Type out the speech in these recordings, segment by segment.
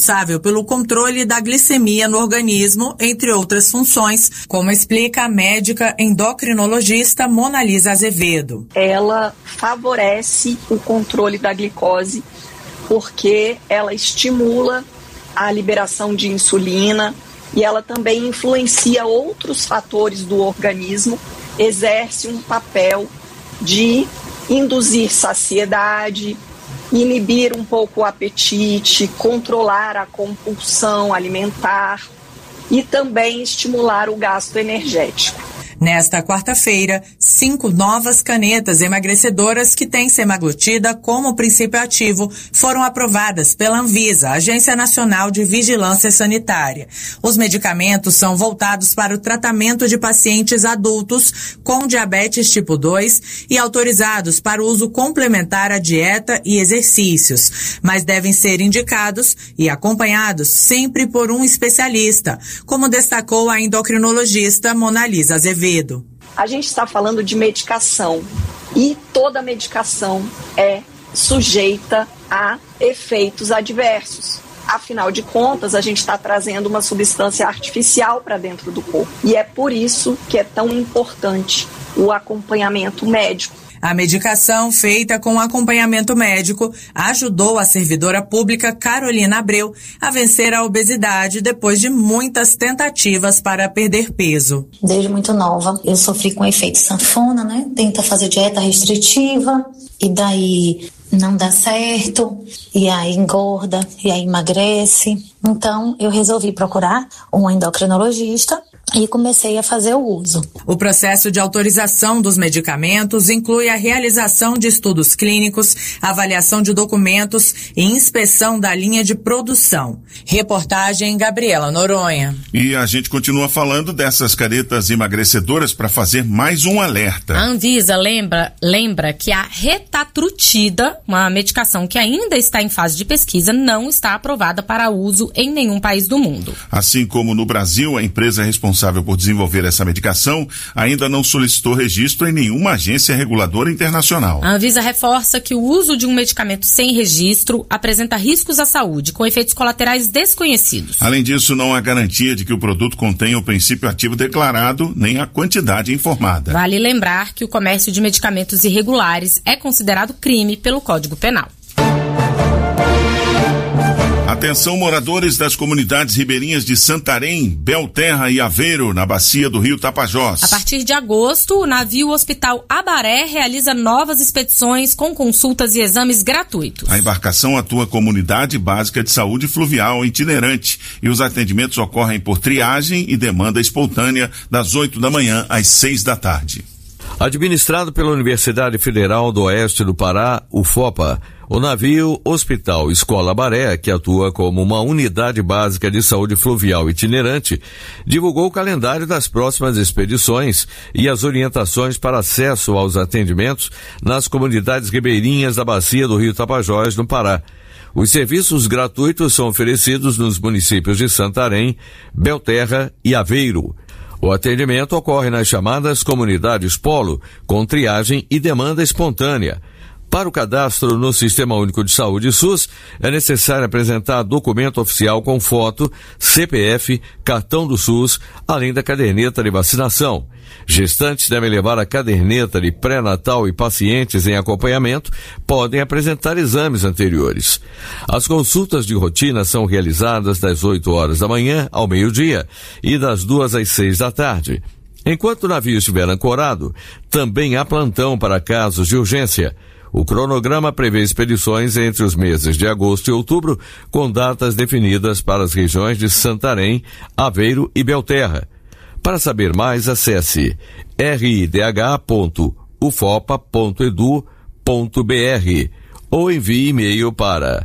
responsável pelo controle da glicemia no organismo, entre outras funções, como explica a médica endocrinologista Monalisa Azevedo. Ela favorece o controle da glicose porque ela estimula a liberação de insulina e ela também influencia outros fatores do organismo, exerce um papel de induzir saciedade, inibir um pouco o apetite, controlar a compulsão alimentar e também estimular o gasto energético. Nesta quarta-feira, 5 novas canetas emagrecedoras que têm semaglutida como princípio ativo foram aprovadas pela Anvisa, Agência Nacional de Vigilância Sanitária. Os medicamentos são voltados para o tratamento de pacientes adultos com diabetes tipo 2 e autorizados para o uso complementar à dieta e exercícios, mas devem ser indicados e acompanhados sempre por um especialista, como destacou a endocrinologista Monalisa Azevedo. A gente está falando de medicação e toda medicação é sujeita a efeitos adversos. Afinal de contas, a gente está trazendo uma substância artificial para dentro do corpo. E é por isso que é tão importante o acompanhamento médico. A medicação feita com acompanhamento médico ajudou a servidora pública Carolina Abreu a vencer a obesidade depois de muitas tentativas para perder peso. Desde muito nova, eu sofri com efeito sanfona, né? Tenta fazer dieta restritiva e daí não dá certo, e aí engorda, e aí emagrece. Então, eu resolvi procurar um endocrinologista e comecei a fazer o uso. O processo de autorização dos medicamentos inclui a realização de estudos clínicos, avaliação de documentos e inspeção da linha de produção. Reportagem Gabriela Noronha. E a gente continua falando dessas canetas emagrecedoras para fazer mais um alerta. A Anvisa lembra que a retatrutida, uma medicação que ainda está em fase de pesquisa, não está aprovada para uso em nenhum país do mundo. Assim como no Brasil, a empresa responsável por desenvolver essa medicação ainda não solicitou registro em nenhuma agência reguladora internacional. A Anvisa reforça que o uso de um medicamento sem registro apresenta riscos à saúde, com efeitos colaterais desconhecidos. Além disso, não há garantia de que o produto contenha o princípio ativo declarado, nem a quantidade informada. Vale lembrar que o comércio de medicamentos irregulares é considerado crime pelo Código Penal. Atenção, moradores das comunidades ribeirinhas de Santarém, Belterra e Aveiro, na bacia do rio Tapajós. A partir de agosto, o navio Hospital Abaré realiza novas expedições com consultas e exames gratuitos. A embarcação atua como unidade básica de saúde fluvial itinerante e os atendimentos ocorrem por triagem e demanda espontânea das 8 da manhã às 6 da tarde. Administrado pela Universidade Federal do Oeste do Pará, UFOPA, o navio Hospital Escola Abaré, que atua como uma unidade básica de saúde fluvial itinerante, divulgou o calendário das próximas expedições e as orientações para acesso aos atendimentos nas comunidades ribeirinhas da bacia do rio Tapajós, no Pará. Os serviços gratuitos são oferecidos nos municípios de Santarém, Belterra e Aveiro. O atendimento ocorre nas chamadas comunidades polo, com triagem e demanda espontânea. Para o cadastro no Sistema Único de Saúde SUS, é necessário apresentar documento oficial com foto, CPF, cartão do SUS, além da caderneta de vacinação. Gestantes devem levar a caderneta de pré-natal e pacientes em acompanhamento podem apresentar exames anteriores. As consultas de rotina são realizadas das 8 horas da manhã ao meio-dia e das 2 às 6 da tarde. Enquanto o navio estiver ancorado, também há plantão para casos de urgência. O cronograma prevê expedições entre os meses de agosto e outubro, com datas definidas para as regiões de Santarém, Aveiro e Belterra. Para saber mais, acesse ridh.ufopa.edu.br ou envie e-mail para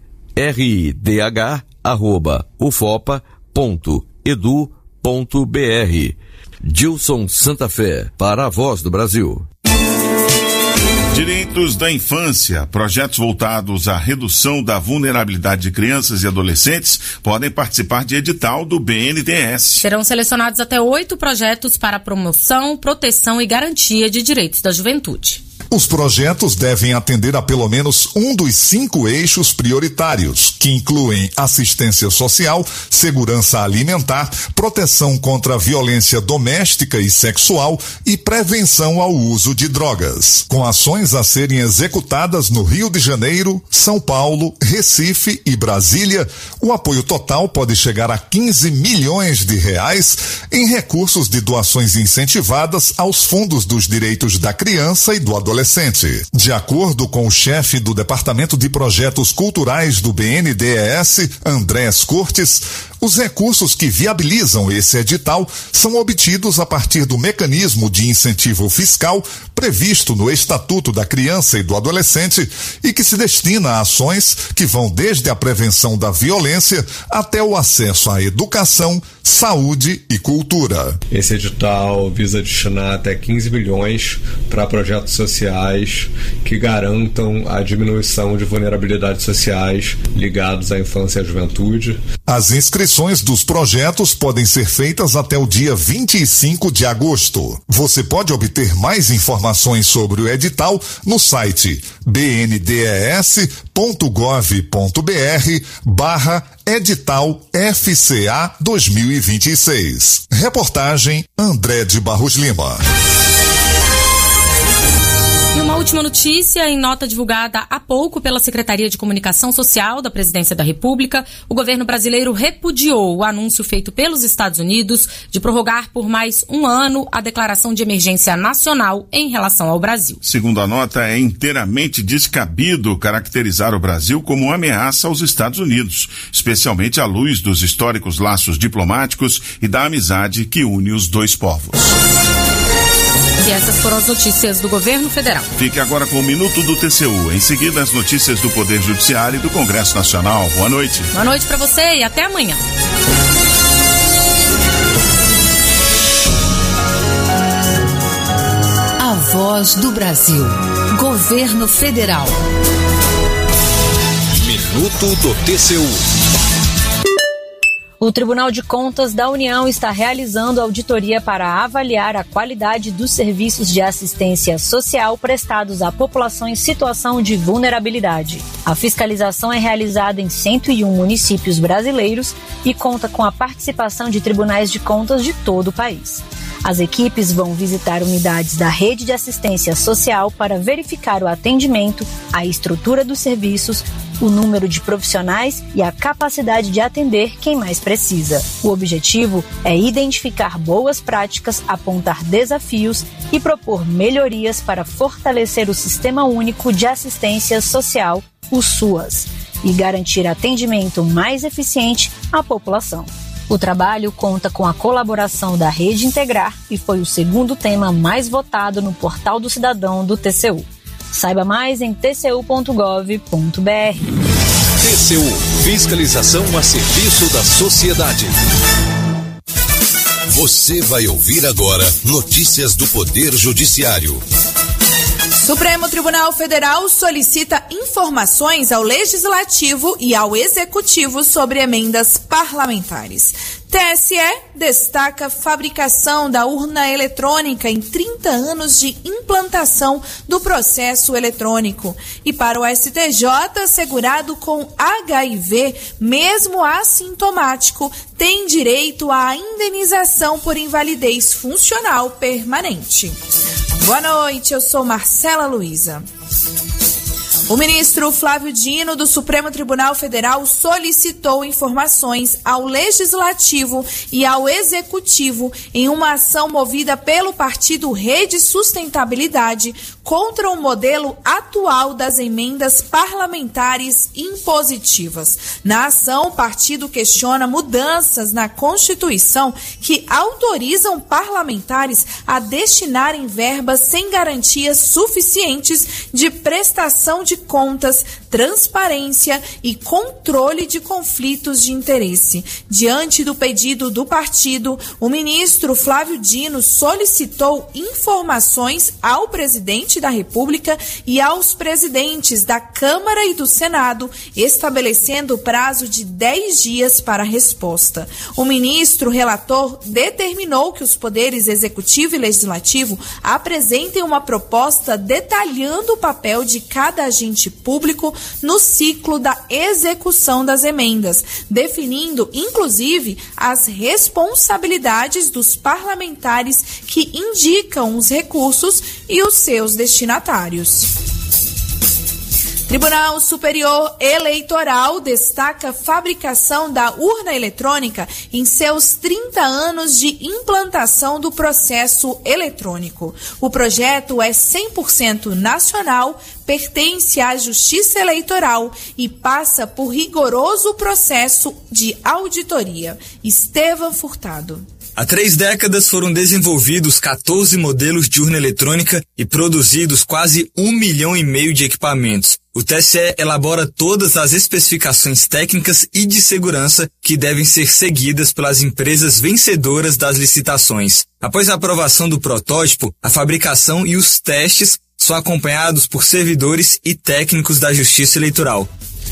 ridh@ufopa.edu.br. Gilson Santa Fé, para a Voz do Brasil. Direitos da infância. Projetos voltados à redução da vulnerabilidade de crianças e adolescentes podem participar de edital do BNDES. Serão selecionados até 8 projetos para promoção, proteção e garantia de direitos da juventude. Os projetos devem atender a pelo menos um dos 5 eixos prioritários, que incluem assistência social, segurança alimentar, proteção contra a violência doméstica e sexual e prevenção ao uso de drogas. Com ações a serem executadas no Rio de Janeiro, São Paulo, Recife e Brasília, o apoio total pode chegar a 15 milhões de reais em recursos de doações incentivadas aos fundos dos direitos da criança e do adolescente. De acordo com o chefe do Departamento de Projetos Culturais do BNDES, Andrés Cortes, os recursos que viabilizam esse edital são obtidos a partir do mecanismo de incentivo fiscal previsto no Estatuto da Criança e do Adolescente e que se destina a ações que vão desde a prevenção da violência até o acesso à educação, saúde e cultura. Esse edital visa destinar até 15 bilhões para projetos sociais que garantam a diminuição de vulnerabilidades sociais ligados à infância e à juventude. As inscrições dos projetos podem ser feitas até o dia 25 de agosto. Você pode obter mais informações sobre o edital no site bndes.gov.br/edital FCA 2026. Reportagem André de Barros Lima. E uma última notícia, em nota divulgada há pouco pela Secretaria de Comunicação Social da Presidência da República, o governo brasileiro repudiou o anúncio feito pelos Estados Unidos de prorrogar por mais um ano a declaração de emergência nacional em relação ao Brasil. Segundo a nota, é inteiramente descabido caracterizar o Brasil como uma ameaça aos Estados Unidos, especialmente à luz dos históricos laços diplomáticos e da amizade que une os dois povos. E essas foram as notícias do governo federal. Fique agora com o Minuto do TCU. Em seguida, as notícias do Poder Judiciário e do Congresso Nacional. Boa noite. Boa noite para você e até amanhã. A Voz do Brasil. Governo Federal. Minuto do TCU. O Tribunal de Contas da União está realizando auditoria para avaliar a qualidade dos serviços de assistência social prestados à população em situação de vulnerabilidade. A fiscalização é realizada em 101 municípios brasileiros e conta com a participação de tribunais de contas de todo o país. As equipes vão visitar unidades da rede de assistência social para verificar o atendimento, a estrutura dos serviços, o número de profissionais e a capacidade de atender quem mais precisa. O objetivo é identificar boas práticas, apontar desafios e propor melhorias para fortalecer o Sistema Único de Assistência Social, o SUAS, e garantir atendimento mais eficiente à população. O trabalho conta com a colaboração da Rede Integrar e foi o segundo tema mais votado no Portal do Cidadão do TCU. Saiba mais em tcu.gov.br. TCU, fiscalização a serviço da sociedade. Você vai ouvir agora notícias do Poder Judiciário. Supremo Tribunal Federal solicita informações ao Legislativo e ao Executivo sobre emendas parlamentares. TSE destaca fabricação da urna eletrônica em 30 anos de implantação do processo eletrônico. E para o STJ, segurado com HIV, mesmo assintomático, tem direito à indenização por invalidez funcional permanente. Boa noite, eu sou Marcela Luiza. O ministro Flávio Dino, do Supremo Tribunal Federal, solicitou informações ao Legislativo e ao Executivo em uma ação movida pelo partido Rede Sustentabilidade contra o modelo atual das emendas parlamentares impositivas. Na ação, o partido questiona mudanças na Constituição que autorizam parlamentares a destinarem verbas sem garantias suficientes de prestação de contas, transparência e controle de conflitos de interesse. Diante do pedido do partido, o ministro Flávio Dino solicitou informações ao presidente da República e aos presidentes da Câmara e do Senado, estabelecendo o prazo de 10 dias para a resposta. O ministro relator determinou que os poderes executivo e legislativo apresentem uma proposta detalhando o papel de cada agente público no ciclo da execução das emendas, definindo, inclusive, as responsabilidades dos parlamentares que indicam os recursos e os seus destinatários. Tribunal Superior Eleitoral destaca a fabricação da urna eletrônica em seus 30 anos de implantação do processo eletrônico. O projeto é 100% nacional, pertence à Justiça Eleitoral e passa por rigoroso processo de auditoria. Estevão Furtado. Há 3 décadas foram desenvolvidos 14 modelos de urna eletrônica e produzidos quase 1,5 milhão de equipamentos. O TSE elabora todas as especificações técnicas e de segurança que devem ser seguidas pelas empresas vencedoras das licitações. Após a aprovação do protótipo, a fabricação e os testes são acompanhados por servidores e técnicos da Justiça Eleitoral.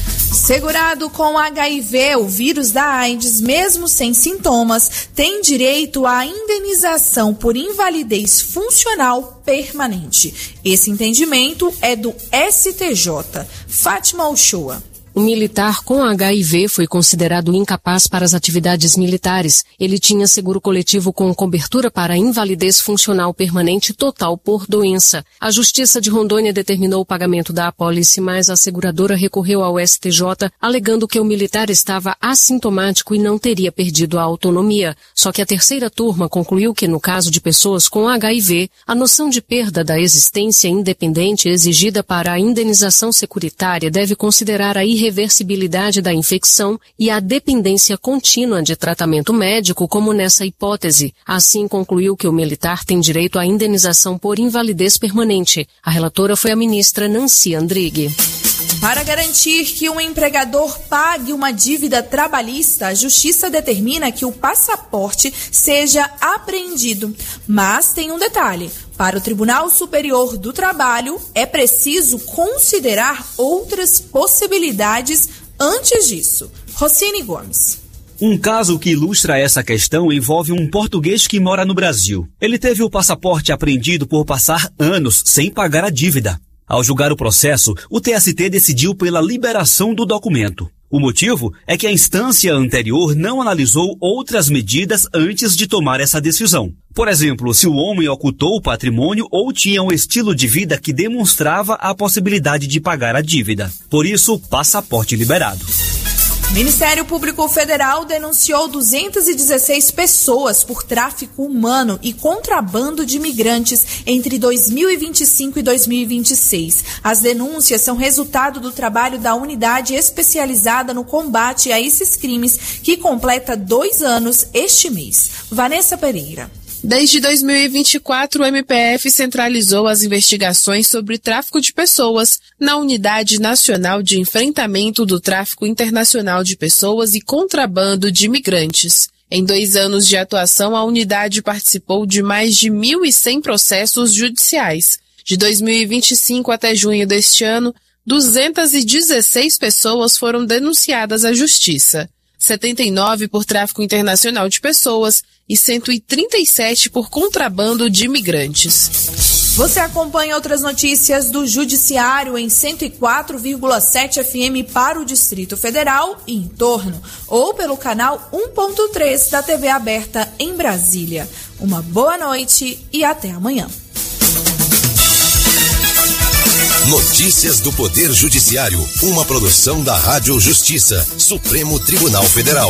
Segurado com HIV, o vírus da AIDS, mesmo sem sintomas, tem direito à indenização por invalidez funcional permanente. Esse entendimento é do STJ. Fátima Uchoa. O militar com HIV foi considerado incapaz para as atividades militares. Ele tinha seguro coletivo com cobertura para invalidez funcional permanente total por doença. A Justiça de Rondônia determinou o pagamento da apólice, mas a seguradora recorreu ao STJ, alegando que o militar estava assintomático e não teria perdido a autonomia. Só que a terceira turma concluiu que, no caso de pessoas com HIV, a noção de perda da existência independente exigida para a indenização securitária deve considerar a irreversibilidade da infecção e a dependência contínua de tratamento médico, como nessa hipótese. Assim, concluiu que o militar tem direito à indenização por invalidez permanente. A relatora foi a ministra Nancy Andrighi. Para garantir que um empregador pague uma dívida trabalhista, a Justiça determina que o passaporte seja apreendido. Mas tem um detalhe: para o Tribunal Superior do Trabalho, é preciso considerar outras possibilidades antes disso. Rocine Gomes. Um caso que ilustra essa questão envolve um português que mora no Brasil. Ele teve o passaporte apreendido por passar anos sem pagar a dívida. Ao julgar o processo, o TST decidiu pela liberação do documento. O motivo é que a instância anterior não analisou outras medidas antes de tomar essa decisão. Por exemplo, se o homem ocultou o patrimônio ou tinha um estilo de vida que demonstrava a possibilidade de pagar a dívida. Por isso, passaporte liberado. O Ministério Público Federal denunciou 216 pessoas por tráfico humano e contrabando de imigrantes entre 2025 e 2026. As denúncias são resultado do trabalho da unidade especializada no combate a esses crimes, que completa 2 anos este mês. Vanessa Pereira. Desde 2024, o MPF centralizou as investigações sobre tráfico de pessoas na Unidade Nacional de Enfrentamento do Tráfico Internacional de Pessoas e Contrabando de Imigrantes. Em 2 anos de atuação, a unidade participou de mais de 1.100 processos judiciais. De 2025 até junho deste ano, 216 pessoas foram denunciadas à Justiça. 79 por tráfico internacional de pessoas e 137 por contrabando de imigrantes. Você acompanha outras notícias do Judiciário em 104,7 FM para o Distrito Federal e em torno, ou pelo canal 1.3 da TV aberta em Brasília. Uma boa noite e até amanhã. Notícias do Poder Judiciário, uma produção da Rádio Justiça, Supremo Tribunal Federal.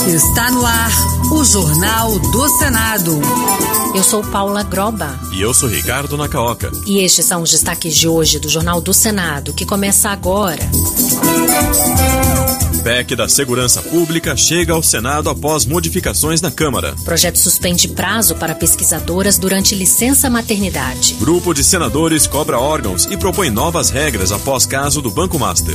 Está no ar o Jornal do Senado. Eu sou Paula Groba. E eu sou Ricardo Nacaoca. E estes são os destaques de hoje do Jornal do Senado, que começa agora. PEC da Segurança Pública chega ao Senado após modificações na Câmara. Projeto suspende prazo para pesquisadoras durante licença maternidade. Grupo de senadores cobra órgãos e propõe novas regras após caso do Banco Master.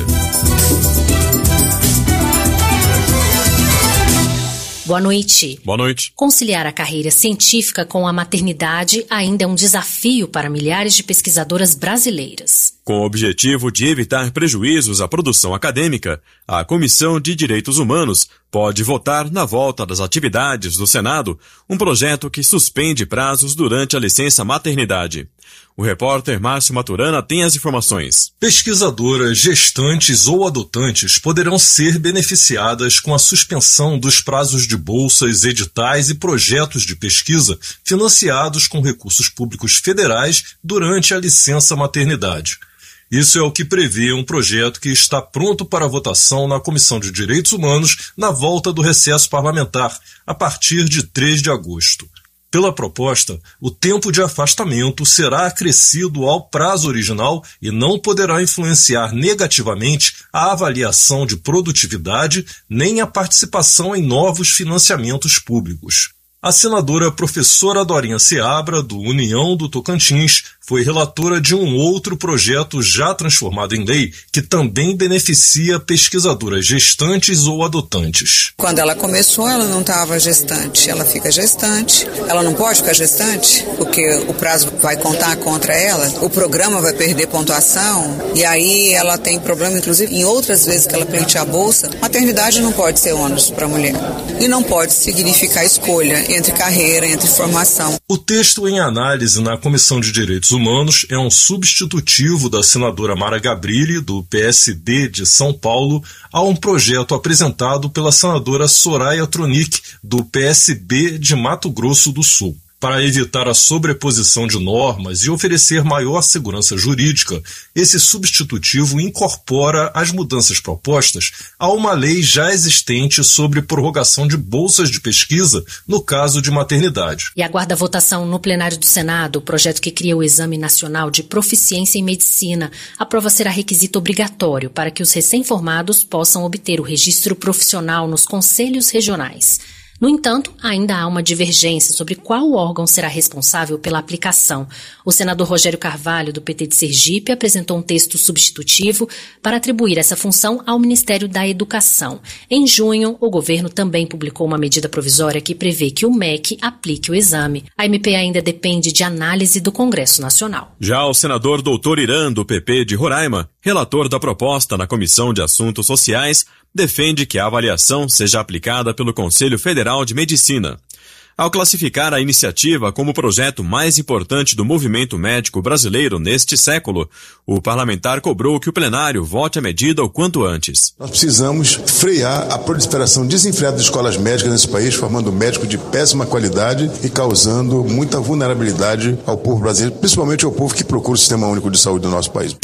Boa noite. Boa noite. Conciliar a carreira científica com a maternidade ainda é um desafio para milhares de pesquisadoras brasileiras. Com o objetivo de evitar prejuízos à produção acadêmica, a Comissão de Direitos Humanos pode votar na volta das atividades do Senado um projeto que suspende prazos durante a licença maternidade. O repórter Márcio Maturana tem as informações. Pesquisadoras, gestantes ou adotantes poderão ser beneficiadas com a suspensão dos prazos de bolsas, editais e projetos de pesquisa financiados com recursos públicos federais durante a licença maternidade. Isso é o que prevê um projeto que está pronto para votação na Comissão de Direitos Humanos na volta do recesso parlamentar, a partir de 3 de agosto. Pela proposta, o tempo de afastamento será acrescido ao prazo original e não poderá influenciar negativamente a avaliação de produtividade nem a participação em novos financiamentos públicos. A senadora professora Dorinha Seabra, do União do Tocantins, foi relatora de um outro projeto já transformado em lei que também beneficia pesquisadoras gestantes ou adotantes. Quando ela começou, ela não estava gestante. Ela fica gestante. Ela não pode ficar gestante porque o prazo vai contar contra ela. O programa vai perder pontuação e aí ela tem problema, inclusive, em outras vezes que ela pleiteia a bolsa. Maternidade não pode ser ônus para a mulher e não pode significar escolha entre carreira, entre formação. O texto em análise na Comissão de Direitos Humanos é um substitutivo da senadora Mara Gabrilli, do PSD de São Paulo, a um projeto apresentado pela senadora Soraya Tronic, do PSB de Mato Grosso do Sul. Para evitar a sobreposição de normas e oferecer maior segurança jurídica, esse substitutivo incorpora as mudanças propostas a uma lei já existente sobre prorrogação de bolsas de pesquisa no caso de maternidade. E aguarda a votação no plenário do Senado o projeto que cria o Exame Nacional de Proficiência em Medicina. A prova será requisito obrigatório para que os recém-formados possam obter o registro profissional nos conselhos regionais. No entanto, ainda há uma divergência sobre qual órgão será responsável pela aplicação. O senador Rogério Carvalho, do PT de Sergipe, apresentou um texto substitutivo para atribuir essa função ao Ministério da Educação. Em junho, o governo também publicou uma medida provisória que prevê que o MEC aplique o exame. A MP ainda depende de análise do Congresso Nacional. Já o senador Doutor Irã, do PP de Roraima, relator da proposta na Comissão de Assuntos Sociais, defende que a avaliação seja aplicada pelo Conselho Federal de Medicina. Ao classificar a iniciativa como o projeto mais importante do movimento médico brasileiro neste século, o parlamentar cobrou que o plenário vote a medida o quanto antes. Nós precisamos frear a proliferação desenfreada de escolas médicas nesse país, formando médicos de péssima qualidade e causando muita vulnerabilidade ao povo brasileiro, principalmente ao povo que procura o Sistema Único de Saúde do nosso país.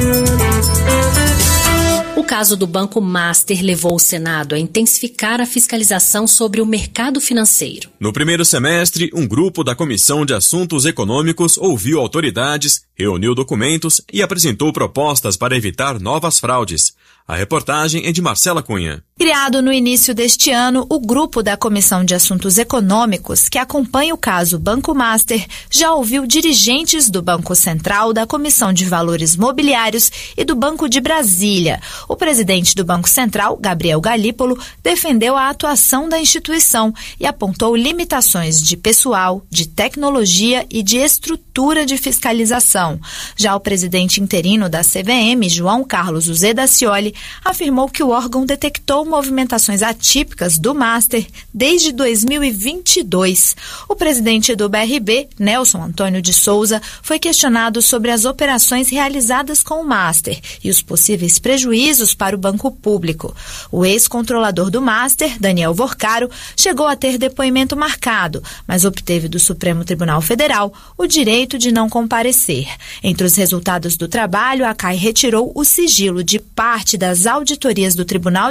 O caso do Banco Master levou o Senado a intensificar a fiscalização sobre o mercado financeiro. No primeiro semestre, um grupo da Comissão de Assuntos Econômicos ouviu autoridades, reuniu documentos e apresentou propostas para evitar novas fraudes. A reportagem é de Marcela Cunha. Criado no início deste ano, o grupo da Comissão de Assuntos Econômicos, que acompanha o caso Banco Master, já ouviu dirigentes do Banco Central, da Comissão de Valores Mobiliários e do Banco de Brasília. O presidente do Banco Central, Gabriel Galípolo, defendeu a atuação da instituição e apontou limitações de pessoal, de tecnologia e de estrutura de fiscalização. Já o presidente interino da CVM, João Carlos Uzeda Scioli, afirmou que o órgão detectou movimentações atípicas do Master desde 2022. O presidente do BRB, Nelson Antônio de Souza, foi questionado sobre as operações realizadas com o Master e os possíveis prejuízos para o banco público. O ex-controlador do Master, Daniel Vorcaro, chegou a ter depoimento marcado, mas obteve do Supremo Tribunal Federal o direito de não comparecer. Entre os resultados do trabalho, a CAI retirou o sigilo de parte das auditorias do Tribunal de Contas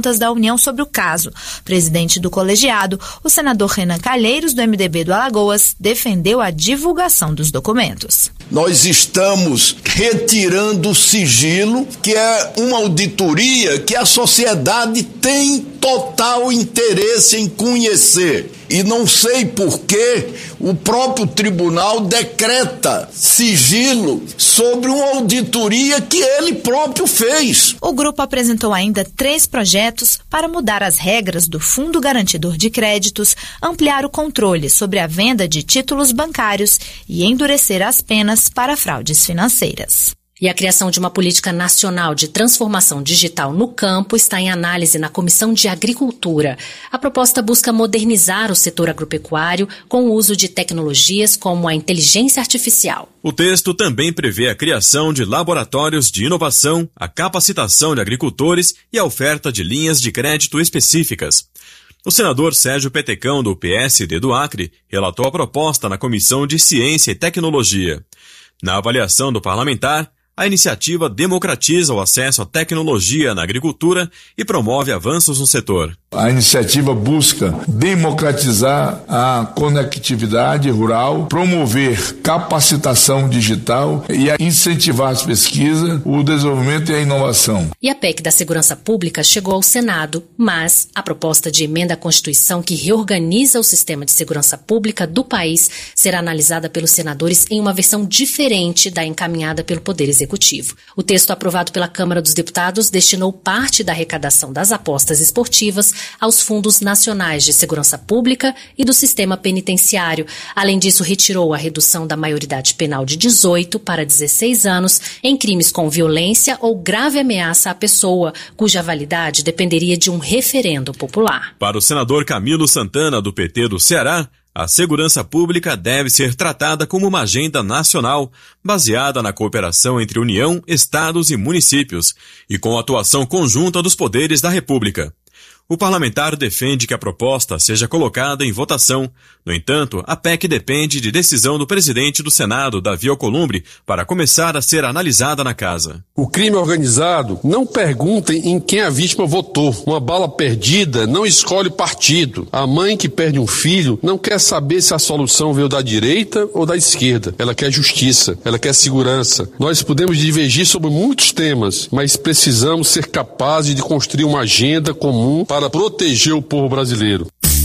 consultas da União sobre o caso. Presidente do colegiado, o senador Renan Calheiros, do MDB do Alagoas, defendeu a divulgação dos documentos. Nós estamos retirando o sigilo, que é uma auditoria que a sociedade tem total interesse em conhecer. E não sei por que o próprio tribunal decreta sigilo sobre uma auditoria que ele próprio fez. O grupo apresentou ainda 3 projetos para mudar as regras do Fundo Garantidor de Créditos, ampliar o controle sobre a venda de títulos bancários e endurecer as penas para fraudes financeiras. E a criação de uma política nacional de transformação digital no campo está em análise na Comissão de Agricultura. A proposta busca modernizar o setor agropecuário com o uso de tecnologias como a inteligência artificial. O texto também prevê a criação de laboratórios de inovação, a capacitação de agricultores e a oferta de linhas de crédito específicas. O senador Sérgio Petecão, do PSD do Acre, relatou a proposta na Comissão de Ciência e Tecnologia. Na avaliação do parlamentar, a iniciativa democratiza o acesso à tecnologia na agricultura e promove avanços no setor. A iniciativa busca democratizar a conectividade rural, promover capacitação digital e incentivar as pesquisas, o desenvolvimento e a inovação. E a PEC da Segurança Pública chegou ao Senado, mas a proposta de emenda à Constituição que reorganiza o sistema de segurança pública do país será analisada pelos senadores em uma versão diferente da encaminhada pelo Poder Executivo. O texto aprovado pela Câmara dos Deputados destinou parte da arrecadação das apostas esportivas aos fundos nacionais de segurança pública e do sistema penitenciário. Além disso, retirou a redução da maioridade penal de 18 para 16 anos em crimes com violência ou grave ameaça à pessoa, cuja validade dependeria de um referendo popular. Para o senador Camilo Santana, do PT do Ceará, a segurança pública deve ser tratada como uma agenda nacional, baseada na cooperação entre União, estados e municípios, e com a atuação conjunta dos poderes da República. O parlamentar defende que a proposta seja colocada em votação. No entanto, a PEC depende de decisão do presidente do Senado, Davi Alcolumbre, para começar a ser analisada na casa. O crime organizado não pergunta em quem a vítima votou. Uma bala perdida não escolhe partido. A mãe que perde um filho não quer saber se a solução veio da direita ou da esquerda. Ela quer justiça, ela quer segurança. Nós podemos divergir sobre muitos temas, mas precisamos ser capazes de construir uma agenda comum para proteger o povo brasileiro.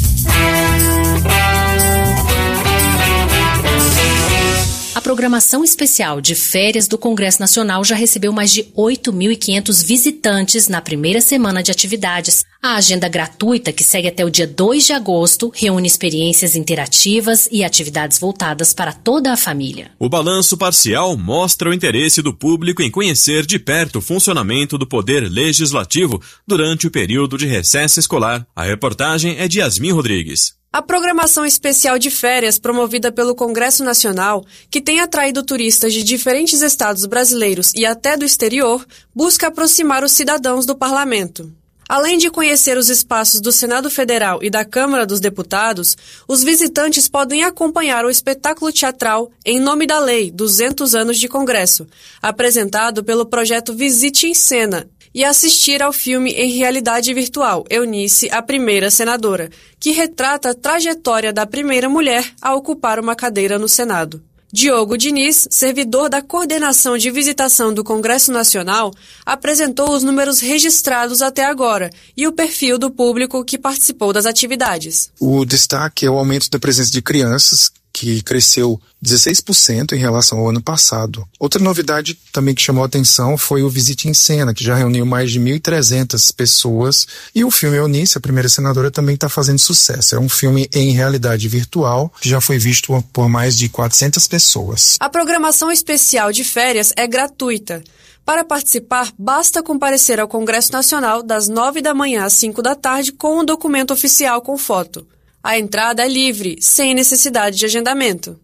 A programação especial de férias do Congresso Nacional já recebeu mais de 8.500 visitantes na primeira semana de atividades. A agenda gratuita, que segue até o dia 2 de agosto, reúne experiências interativas e atividades voltadas para toda a família. O balanço parcial mostra o interesse do público em conhecer de perto o funcionamento do Poder Legislativo durante o período de recesso escolar. A reportagem é de Yasmin Rodrigues. A programação especial de férias promovida pelo Congresso Nacional, que tem atraído turistas de diferentes estados brasileiros e até do exterior, busca aproximar os cidadãos do parlamento. Além de conhecer os espaços do Senado Federal e da Câmara dos Deputados, os visitantes podem acompanhar o espetáculo teatral Em Nome da Lei, 200 anos de Congresso, apresentado pelo projeto Visite em Cena, e assistir ao filme em realidade virtual, Eunice, a Primeira Senadora, que retrata a trajetória da primeira mulher a ocupar uma cadeira no Senado. Diogo Diniz, servidor da Coordenação de Visitação do Congresso Nacional, apresentou os números registrados até agora e o perfil do público que participou das atividades. O destaque é o aumento da presença de crianças, que cresceu 16% em relação ao ano passado. Outra novidade também que chamou a atenção foi o Visite em Cena, que já reuniu mais de 1.300 pessoas. E o filme Eunice, a Primeira Senadora, também está fazendo sucesso. É um filme em realidade virtual, que já foi visto por mais de 400 pessoas. A programação especial de férias é gratuita. Para participar, basta comparecer ao Congresso Nacional das 9 da manhã às 5 da tarde com um documento oficial com foto. A entrada é livre, sem necessidade de agendamento.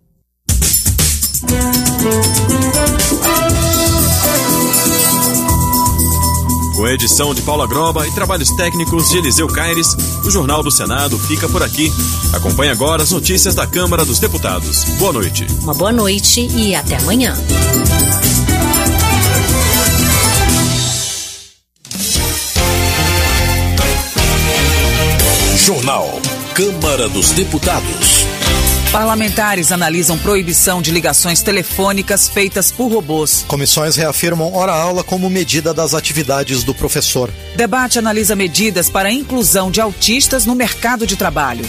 Com a edição de Paula Groba e trabalhos técnicos de Eliseu Caires, o Jornal do Senado fica por aqui. Acompanhe agora as notícias da Câmara dos Deputados. Boa noite. Uma boa noite e até amanhã. Câmara dos Deputados. Parlamentares analisam proibição de ligações telefônicas feitas por robôs. Comissões reafirmam hora-aula como medida das atividades do professor. Debate analisa medidas para a inclusão de autistas no mercado de trabalho.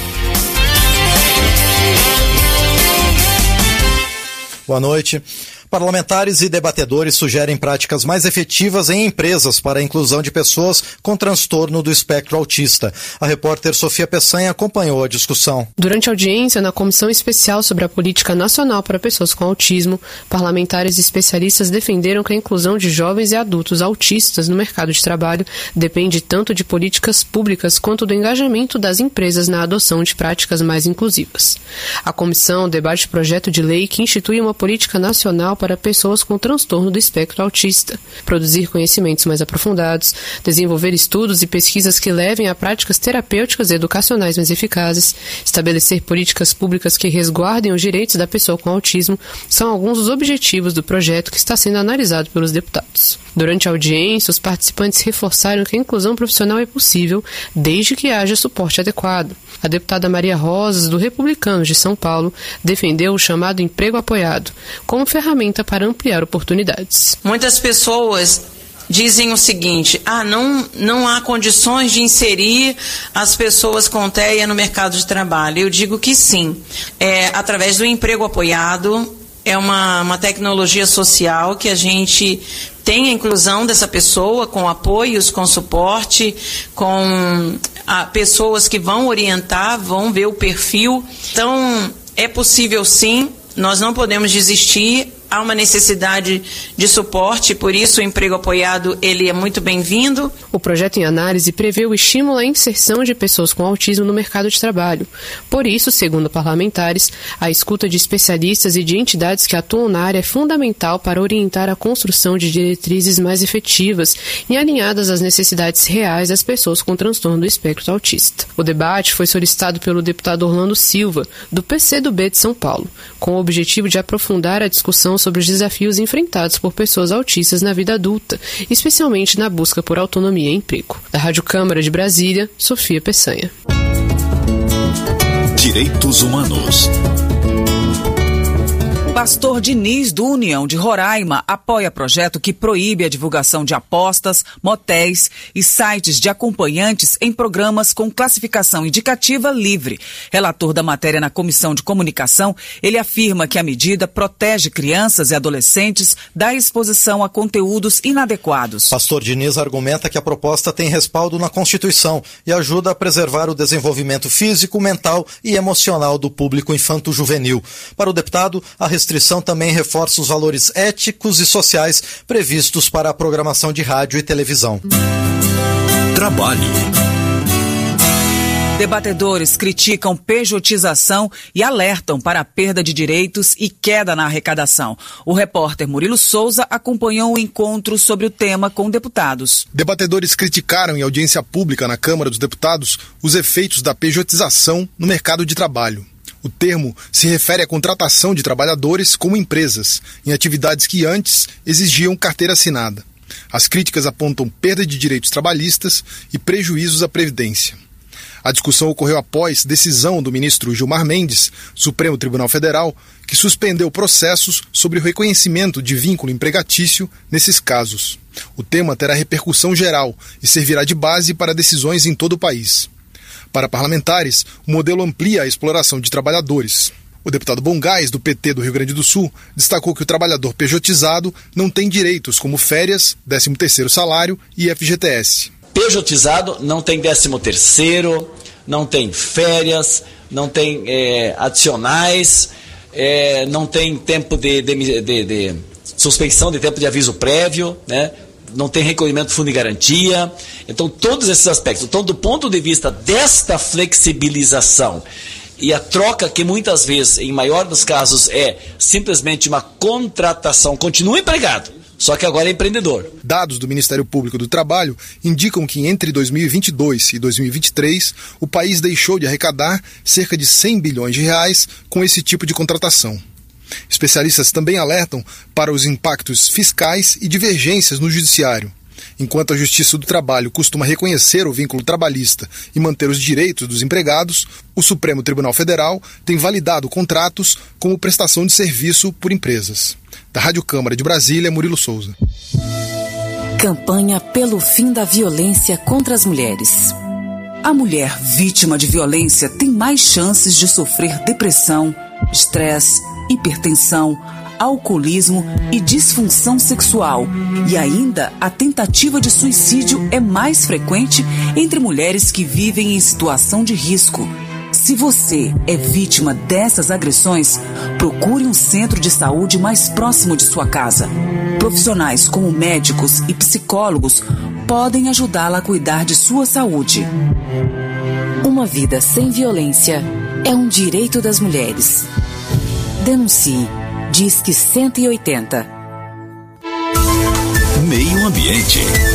Boa noite. Parlamentares e debatedores sugerem práticas mais efetivas em empresas para a inclusão de pessoas com transtorno do espectro autista. A repórter Sofia Peçanha acompanhou a discussão. Durante a audiência na Comissão Especial sobre a Política Nacional para Pessoas com Autismo, parlamentares e especialistas defenderam que a inclusão de jovens e adultos autistas no mercado de trabalho depende tanto de políticas públicas quanto do engajamento das empresas na adoção de práticas mais inclusivas. A comissão debate projeto de lei que institui uma política nacional para pessoas com transtorno do espectro autista, produzir conhecimentos mais aprofundados, desenvolver estudos e pesquisas que levem a práticas terapêuticas e educacionais mais eficazes, estabelecer políticas públicas que resguardem os direitos da pessoa com autismo, são alguns dos objetivos do projeto que está sendo analisado pelos deputados. Durante a audiência, os participantes reforçaram que a inclusão profissional é possível desde que haja suporte adequado. A deputada Maria Rosas, do Republicanos de São Paulo, defendeu o chamado emprego apoiado como ferramenta para ampliar oportunidades. Muitas pessoas dizem o seguinte: não há condições de inserir as pessoas com TEA no mercado de trabalho. Eu digo que sim. Através do emprego apoiado, é uma tecnologia social que a gente tem a inclusão dessa pessoa com apoios, com suporte, com pessoas que vão orientar, vão ver o perfil. Então, é possível sim, nós não podemos desistir. Há uma necessidade de suporte, por isso o emprego apoiado ele é muito bem-vindo. O projeto em análise prevê o estímulo à inserção de pessoas com autismo no mercado de trabalho. Por isso, segundo parlamentares, a escuta de especialistas e de entidades que atuam na área é fundamental para orientar a construção de diretrizes mais efetivas e alinhadas às necessidades reais das pessoas com transtorno do espectro autista. O debate foi solicitado pelo deputado Orlando Silva, do PCdoB de São Paulo, com o objetivo de aprofundar a discussão sobre os desafios enfrentados por pessoas autistas na vida adulta, especialmente na busca por autonomia e emprego. Da Rádio Câmara de Brasília, Sofia Peçanha. Direitos Humanos. Pastor Diniz, do União de Roraima, apoia projeto que proíbe a divulgação de apostas, motéis e sites de acompanhantes em programas com classificação indicativa livre. Relator da matéria na Comissão de Comunicação, ele afirma que a medida protege crianças e adolescentes da exposição a conteúdos inadequados. Pastor Diniz argumenta que a proposta tem respaldo na Constituição e ajuda a preservar o desenvolvimento físico, mental e emocional do público infanto-juvenil. Para o deputado, a restrição também reforça os valores éticos e sociais previstos para a programação de rádio e televisão. Trabalho. Debatedores criticam pejotização e alertam para a perda de direitos e queda na arrecadação. O repórter Murilo Souza acompanhou o encontro sobre o tema com deputados. Debatedores criticaram em audiência pública na Câmara dos Deputados os efeitos da pejotização no mercado de trabalho. O termo se refere à contratação de trabalhadores como empresas, em atividades que antes exigiam carteira assinada. As críticas apontam perda de direitos trabalhistas e prejuízos à Previdência. A discussão ocorreu após decisão do ministro Gilmar Mendes, Supremo Tribunal Federal, que suspendeu processos sobre o reconhecimento de vínculo empregatício nesses casos. O tema terá repercussão geral e servirá de base para decisões em todo o país. Para parlamentares, o modelo amplia a exploração de trabalhadores. O deputado Bongás, do PT do Rio Grande do Sul, destacou que o trabalhador pejotizado não tem direitos como férias, 13º salário e FGTS. Pejotizado não tem 13º, não tem férias, não tem adicionais, não tem tempo de suspensão de tempo de aviso prévio, né? Não tem recolhimento do fundo de garantia. Então, todos esses aspectos. Então, do ponto de vista desta flexibilização e a troca que muitas vezes, em maior dos casos, é simplesmente uma contratação, continua empregado, só que agora é empreendedor. Dados do Ministério Público do Trabalho indicam que entre 2022 e 2023, o país deixou de arrecadar cerca de 100 bilhões de reais com esse tipo de contratação. Especialistas também alertam para os impactos fiscais e divergências no judiciário. Enquanto a Justiça do Trabalho costuma reconhecer o vínculo trabalhista e manter os direitos dos empregados, o Supremo Tribunal Federal tem validado contratos como prestação de serviço por empresas. Da Rádio Câmara de Brasília, Murilo Souza. Campanha pelo fim da violência contra as mulheres. A mulher vítima de violência tem mais chances de sofrer depressão, estresse, hipertensão, alcoolismo e disfunção sexual. E ainda, a tentativa de suicídio é mais frequente entre mulheres que vivem em situação de risco. Se você é vítima dessas agressões, procure um centro de saúde mais próximo de sua casa. Profissionais como médicos e psicólogos podem ajudá-la a cuidar de sua saúde. Uma vida sem violência é um direito das mulheres. Denuncie. Disque 180. Meio Ambiente.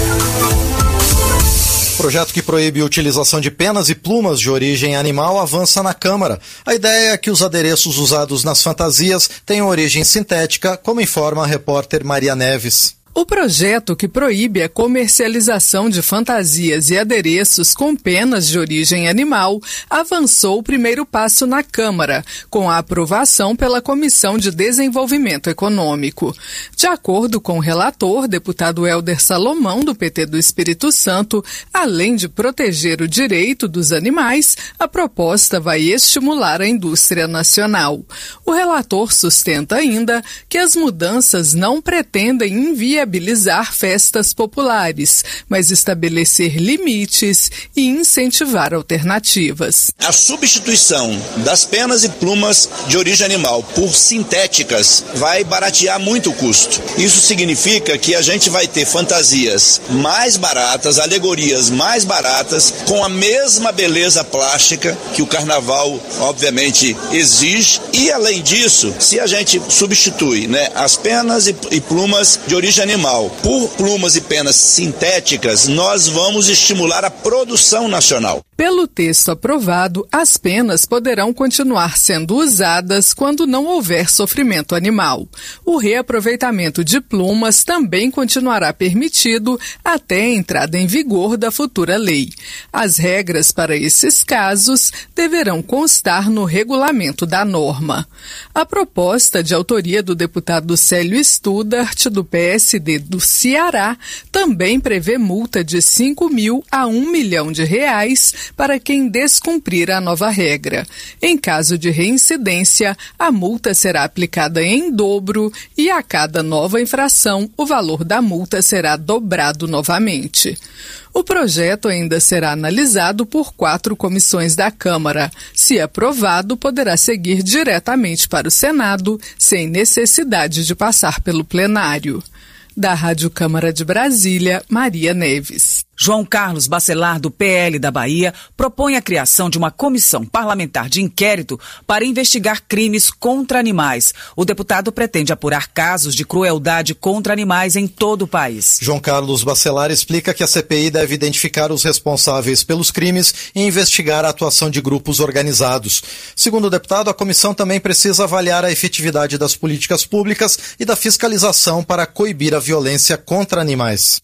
O projeto que proíbe a utilização de penas e plumas de origem animal avança na Câmara. A ideia é que os adereços usados nas fantasias tenham origem sintética, como informa a repórter Maria Neves. O projeto que proíbe a comercialização de fantasias e adereços com penas de origem animal avançou o primeiro passo na Câmara, com a aprovação pela Comissão de Desenvolvimento Econômico. De acordo com o relator, deputado Helder Salomão, do PT do Espírito Santo, além de proteger o direito dos animais, a proposta vai estimular a indústria nacional. O relator sustenta ainda que as mudanças não pretendem inviabilizar festas populares, mas estabelecer limites e incentivar alternativas. A substituição das penas e plumas de origem animal por sintéticas vai baratear muito o custo. Isso significa que a gente vai ter fantasias mais baratas, alegorias mais baratas, com a mesma beleza plástica que o carnaval, obviamente, exige. E, além disso, se a gente substitui, as penas e plumas de origem animal por plumas e penas sintéticas, nós vamos estimular a produção nacional. Pelo texto aprovado, as penas poderão continuar sendo usadas quando não houver sofrimento animal. O reaproveitamento de plumas também continuará permitido até a entrada em vigor da futura lei. As regras para esses casos deverão constar no regulamento da norma. A proposta, de autoria do deputado Célio Studart, do PSD do Ceará, também prevê multa de 5 mil a 1 milhão de reais para quem descumprir a nova regra. Em caso de reincidência, a multa será aplicada em dobro e a cada nova infração, o valor da multa será dobrado novamente. O projeto ainda será analisado por 4 comissões da Câmara. Se aprovado, poderá seguir diretamente para o Senado, sem necessidade de passar pelo plenário. Da Rádio Câmara de Brasília, Maria Neves. João Carlos Bacelar, do PL da Bahia, propõe a criação de uma comissão parlamentar de inquérito para investigar crimes contra animais. O deputado pretende apurar casos de crueldade contra animais em todo o país. João Carlos Bacelar explica que a CPI deve identificar os responsáveis pelos crimes e investigar a atuação de grupos organizados. Segundo o deputado, a comissão também precisa avaliar a efetividade das políticas públicas e da fiscalização para coibir a violência contra animais.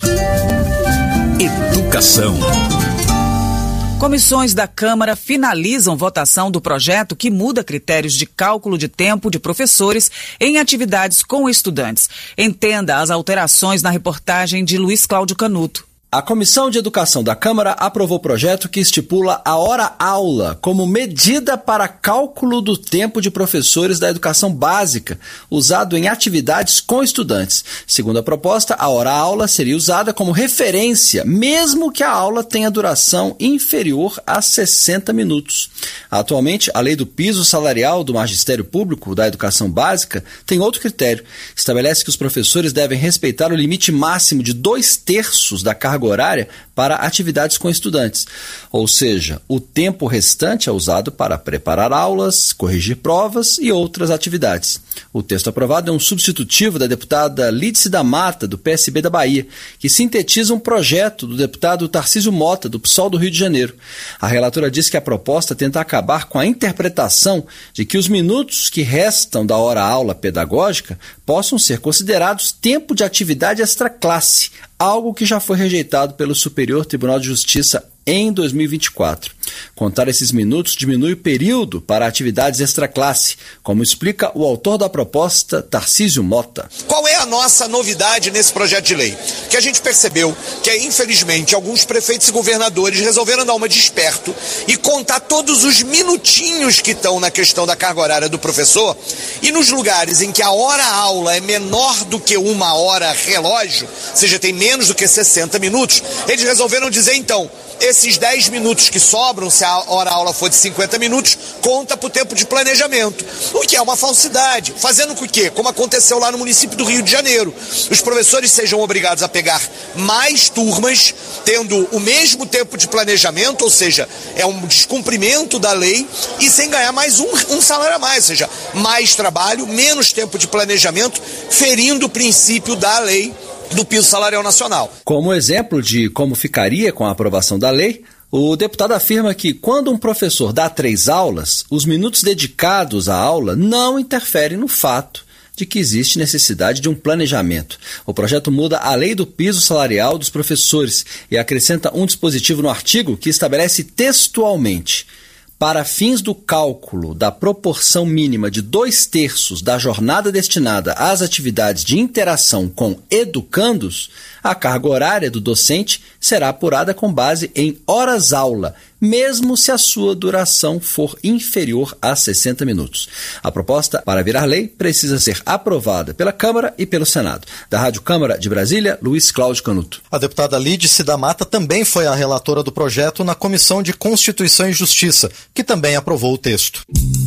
Educação. Comissões da Câmara finalizam votação do projeto que muda critérios de cálculo de tempo de professores em atividades com estudantes. Entenda as alterações na reportagem de Luiz Cláudio Canuto. A Comissão de Educação da Câmara aprovou o projeto que estipula a hora-aula como medida para cálculo do tempo de professores da educação básica, usado em atividades com estudantes. Segundo a proposta, a hora-aula seria usada como referência, mesmo que a aula tenha duração inferior a 60 minutos. Atualmente, a lei do piso salarial do Magistério Público da Educação Básica tem outro critério. Estabelece que os professores devem respeitar o limite máximo de 2/3 da carga horária para atividades com estudantes. Ou seja, o tempo restante é usado para preparar aulas, corrigir provas e outras atividades. O texto aprovado é um substitutivo da deputada Lídice da Mata, do PSB da Bahia, que sintetiza um projeto do deputado Tarcísio Mota, do PSOL do Rio de Janeiro. A relatora diz que a proposta tenta acabar com a interpretação de que os minutos que restam da hora-aula pedagógica possam ser considerados tempo de atividade extraclasse, algo que já foi rejeitado pelo Superior Tribunal de Justiça em 2024. Contar esses minutos diminui o período para atividades extraclasse, como explica o autor da proposta, Tarcísio Mota. Qual é a nossa novidade nesse projeto de lei? Que a gente percebeu que, infelizmente, alguns prefeitos e governadores resolveram dar uma de esperto e contar todos os minutinhos que estão na questão da carga horária do professor, e nos lugares em que a hora-aula é menor do que uma hora relógio, ou seja, tem menos do que 60 minutos, eles resolveram dizer, então, esses 10 minutos que sobram, se a hora-aula for de 50 minutos, conta para o tempo de planejamento. O que é uma falsidade. Fazendo com que, como aconteceu lá no município do Rio de Janeiro, os professores sejam obrigados a pegar mais turmas, tendo o mesmo tempo de planejamento, ou seja, é um descumprimento da lei, e sem ganhar mais um salário a mais, ou seja, mais trabalho, menos tempo de planejamento, ferindo o princípio da lei do piso salarial nacional. Como exemplo de como ficaria com a aprovação da lei, o deputado afirma que quando um professor dá 3 aulas, os minutos dedicados à aula não interferem no fato de que existe necessidade de um planejamento. O projeto muda a lei do piso salarial dos professores e acrescenta um dispositivo no artigo que estabelece textualmente: para fins do cálculo da proporção mínima de 2/3 da jornada destinada às atividades de interação com educandos, a carga horária do docente será apurada com base em horas-aula, mesmo se a sua duração for inferior a 60 minutos. A proposta, para virar lei, precisa ser aprovada pela Câmara e pelo Senado. Da Rádio Câmara de Brasília, Luiz Cláudio Canuto. A deputada Lídice da Mata também foi a relatora do projeto na Comissão de Constituição e Justiça, que também aprovou o texto.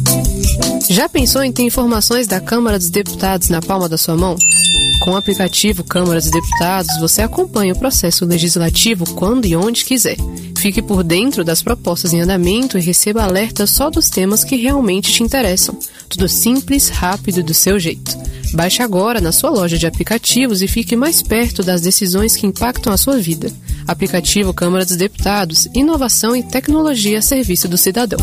Já pensou em ter informações da Câmara dos Deputados na palma da sua mão? Com o aplicativo Câmara dos Deputados, você acompanha o processo legislativo quando e onde quiser. Fique por dentro das propostas em andamento e receba alertas só dos temas que realmente te interessam. Tudo simples, rápido e do seu jeito. Baixe agora na sua loja de aplicativos e fique mais perto das decisões que impactam a sua vida. Aplicativo Câmara dos Deputados, inovação e tecnologia a serviço do cidadão.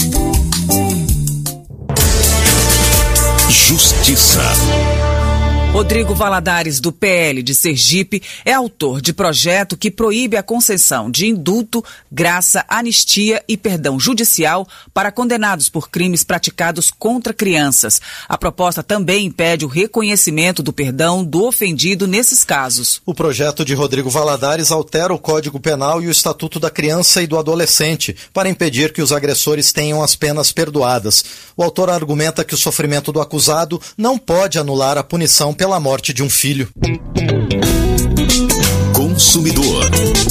Justiça. Rodrigo Valadares, do PL de Sergipe, é autor de projeto que proíbe a concessão de indulto, graça, anistia e perdão judicial para condenados por crimes praticados contra crianças. A proposta também impede o reconhecimento do perdão do ofendido nesses casos. O projeto de Rodrigo Valadares altera o Código Penal e o Estatuto da Criança e do Adolescente para impedir que os agressores tenham as penas perdoadas. O autor argumenta que o sofrimento do acusado não pode anular a punição pela morte de um filho. Consumidor.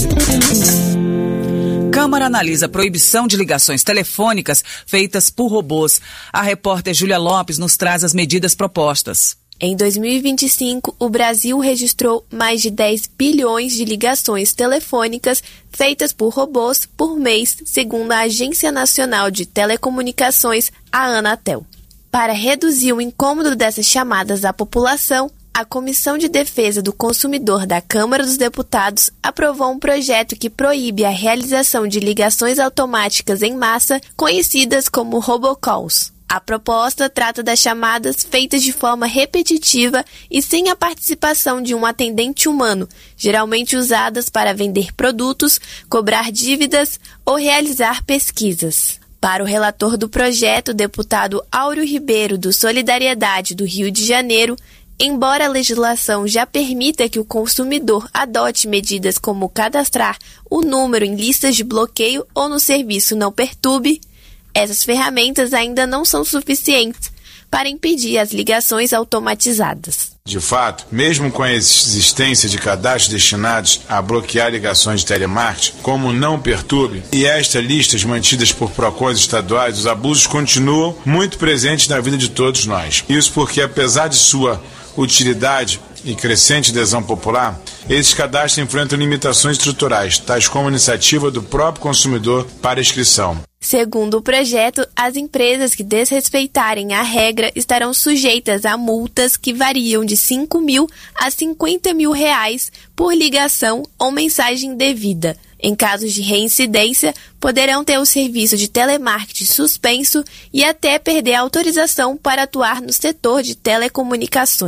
Câmara analisa a proibição de ligações telefônicas feitas por robôs. A repórter Júlia Lopes nos traz as medidas propostas. Em 2025, o Brasil registrou mais de 10 bilhões de ligações telefônicas feitas por robôs por mês, segundo a Agência Nacional de Telecomunicações, a Anatel. Para reduzir o incômodo dessas chamadas à população, a Comissão de Defesa do Consumidor da Câmara dos Deputados aprovou um projeto que proíbe a realização de ligações automáticas em massa, conhecidas como robocalls. A proposta trata das chamadas feitas de forma repetitiva e sem a participação de um atendente humano, geralmente usadas para vender produtos, cobrar dívidas ou realizar pesquisas. Para o relator do projeto, o deputado Áureo Ribeiro, do Solidariedade do Rio de Janeiro, embora a legislação já permita que o consumidor adote medidas como cadastrar o número em listas de bloqueio ou no serviço Não Perturbe, essas ferramentas ainda não são suficientes para impedir as ligações automatizadas. De fato, mesmo com a existência de cadastros destinados a bloquear ligações de telemarketing, como Não Perturbe, e estas listas mantidas por PROCONs estaduais, os abusos continuam muito presentes na vida de todos nós. Isso porque, apesar de sua utilidade e crescente adesão popular, esses cadastros enfrentam limitações estruturais, tais como a iniciativa do próprio consumidor para inscrição. Segundo o projeto, as empresas que desrespeitarem a regra estarão sujeitas a multas que variam de R$5.000 a R$50.000 por ligação ou mensagem indevida. Em casos de reincidência, poderão ter o serviço de telemarketing suspenso e até perder a autorização para atuar no setor de telecomunicações.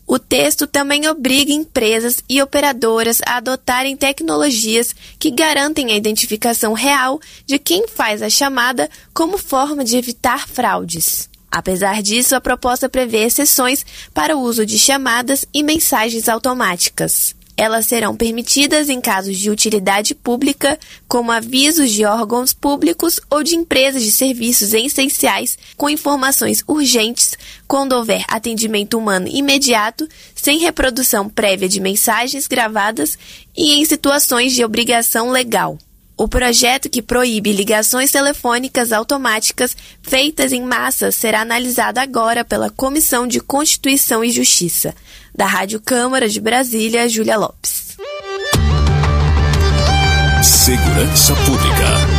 O texto também obriga empresas e operadoras a adotarem tecnologias que garantem a identificação real de quem faz a chamada como forma de evitar fraudes. Apesar disso, a proposta prevê exceções para o uso de chamadas e mensagens automáticas. Elas serão permitidas em casos de utilidade pública, como avisos de órgãos públicos ou de empresas de serviços essenciais com informações urgentes, quando houver atendimento humano imediato, sem reprodução prévia de mensagens gravadas e em situações de obrigação legal. O projeto que proíbe ligações telefônicas automáticas feitas em massa será analisado agora pela Comissão de Constituição e Justiça. Da Rádio Câmara de Brasília, Júlia Lopes. Segurança Pública.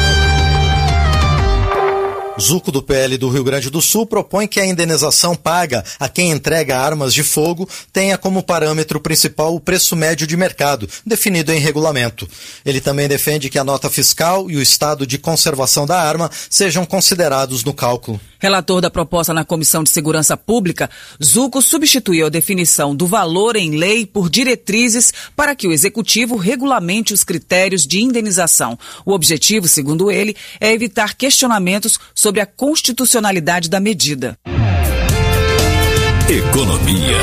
Zuco do PL do Rio Grande do Sul propõe que a indenização paga a quem entrega armas de fogo tenha como parâmetro principal o preço médio de mercado, definido em regulamento. Ele também defende que a nota fiscal e o estado de conservação da arma sejam considerados no cálculo. Relator da proposta na Comissão de Segurança Pública, Zuco substituiu a definição do valor em lei por diretrizes para que o Executivo regulamente os critérios de indenização. O objetivo, segundo ele, é evitar questionamentos sobre a constitucionalidade da medida. Economia.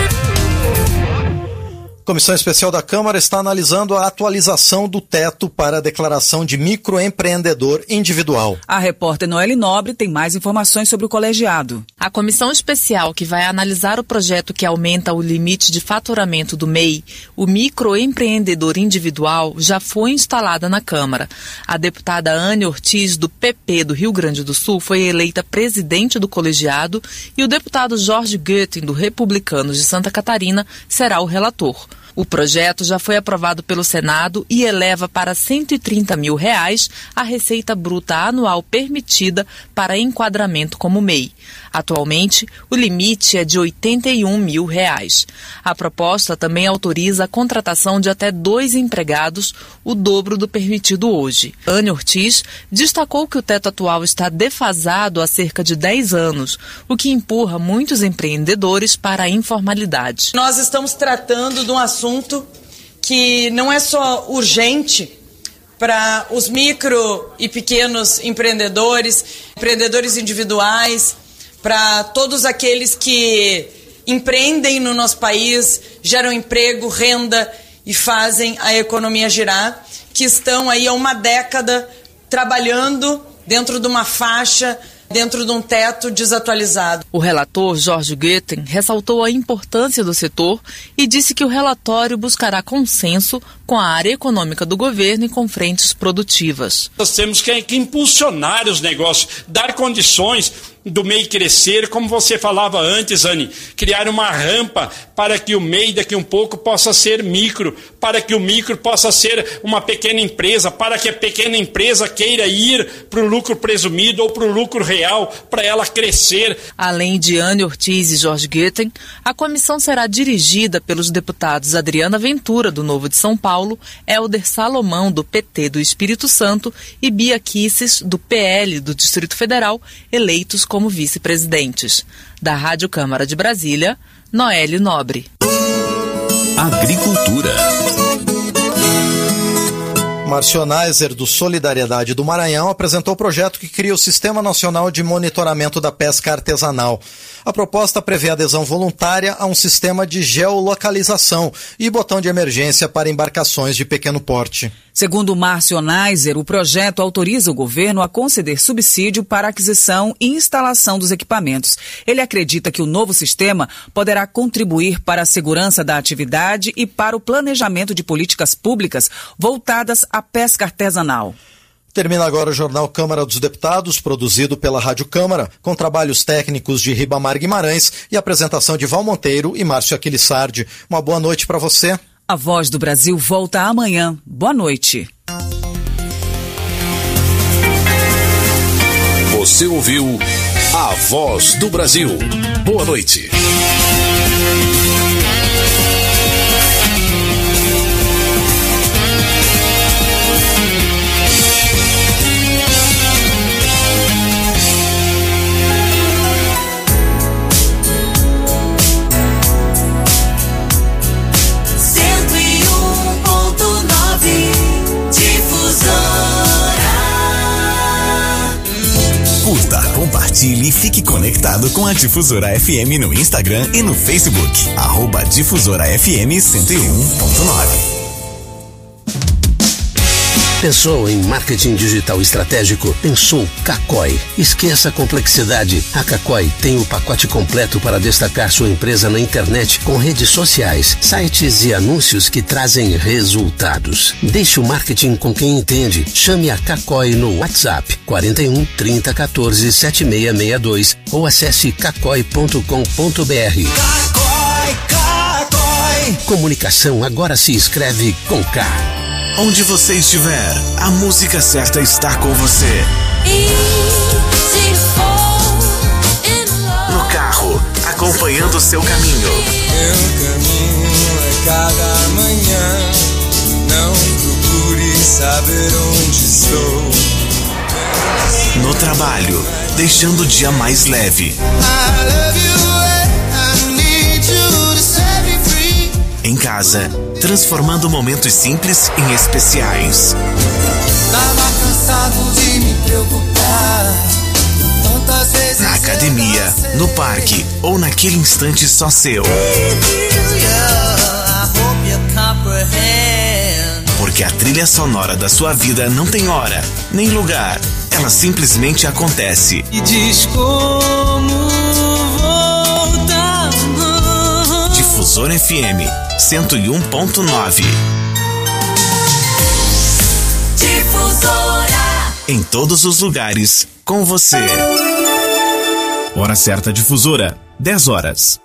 Comissão Especial da Câmara está analisando a atualização do teto para a declaração de microempreendedor individual. A repórter Noelle Nobre tem mais informações sobre o colegiado. A comissão especial que vai analisar o projeto que aumenta o limite de faturamento do MEI, o microempreendedor individual, já foi instalada na Câmara. A deputada Anne Ortiz, do PP do Rio Grande do Sul, foi eleita presidente do colegiado e o deputado Jorge Goetting, do Republicanos de Santa Catarina, será o relator. O projeto já foi aprovado pelo Senado e eleva para R$ 130 mil a receita bruta anual permitida para enquadramento como MEI. Atualmente, o limite é de R$ 81 mil. A proposta também autoriza a contratação de até 2 empregados, o dobro do permitido hoje. Anne Ortiz destacou que o teto atual está defasado há cerca de 10 anos, o que empurra muitos empreendedores para a informalidade. Nós estamos tratando de um assunto que não é só urgente para os micro e pequenos empreendedores, empreendedores individuais, para todos aqueles que empreendem no nosso país, geram emprego, renda e fazem a economia girar, que estão aí há uma década trabalhando dentro de uma faixa, dentro de um teto desatualizado. O relator Jorge Goetting ressaltou a importância do setor e disse que o relatório buscará consenso com a área econômica do governo e com frentes produtivas. Nós temos que impulsionar os negócios, dar condições do MEI crescer, como você falava antes, Anne, criar uma rampa para que o MEI daqui um pouco possa ser micro, para que o micro possa ser uma pequena empresa, para que a pequena empresa queira ir para o lucro presumido ou para o lucro real, para ela crescer. Além de Anne Ortiz e Jorge Goetting, a comissão será dirigida pelos deputados Adriana Ventura, do Novo de São Paulo, Hélder Salomão, do PT do Espírito Santo e Bia Kicis, do PL do Distrito Federal, eleitos como vice-presidentes. Da Rádio Câmara de Brasília, Noelle Nobre. Agricultura. Márcio Neiser, do Solidariedade do Maranhão, apresentou o projeto que cria o Sistema Nacional de Monitoramento da Pesca Artesanal. A proposta prevê adesão voluntária a um sistema de geolocalização e botão de emergência para embarcações de pequeno porte. Segundo Márcio Neiser, o projeto autoriza o governo a conceder subsídio para a aquisição e instalação dos equipamentos. Ele acredita que o novo sistema poderá contribuir para a segurança da atividade e para o planejamento de políticas públicas voltadas à pesca artesanal. Termina agora o Jornal Câmara dos Deputados, produzido pela Rádio Câmara, com trabalhos técnicos de Ribamar Guimarães e apresentação de Val Monteiro e Márcio Aquilissardi. Uma boa noite para você. A Voz do Brasil volta amanhã. Boa noite. Você ouviu A Voz do Brasil. Boa noite. compartilhe e fique conectado com a Difusora FM no Instagram e no Facebook. @Difusora FM 101.9. Pensou em marketing digital estratégico? Pensou Kakoi. Esqueça a complexidade. A Kakoi tem o pacote completo para destacar sua empresa na internet com redes sociais, sites e anúncios que trazem resultados. Deixe o marketing com quem entende. Chame a Kakoi no WhatsApp 41 30 14 7662 ou acesse kakoi.com.br. Kakoi. Comunicação agora se escreve com K. Onde você estiver, a música certa está com você. No carro, acompanhando o seu caminho. Meu caminho é cada manhã. Não procure saber onde estou. No trabalho, deixando o dia mais leve. Em casa, transformando momentos simples em especiais. Tava cansado de me preocupar. Tantas vezes na academia, no parque ou naquele instante só seu. Porque a trilha sonora da sua vida não tem hora, nem lugar. Ela simplesmente acontece. E diz como voltar. Difusora FM 101.9. Difusora. Em todos os lugares, com você. Hora certa, Difusora, 10 horas.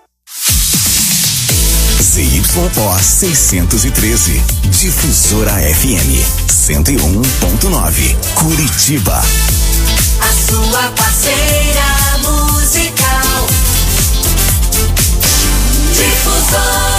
ZYO 613, Difusora FM 101.9, Curitiba. A sua parceira musical. Difusora.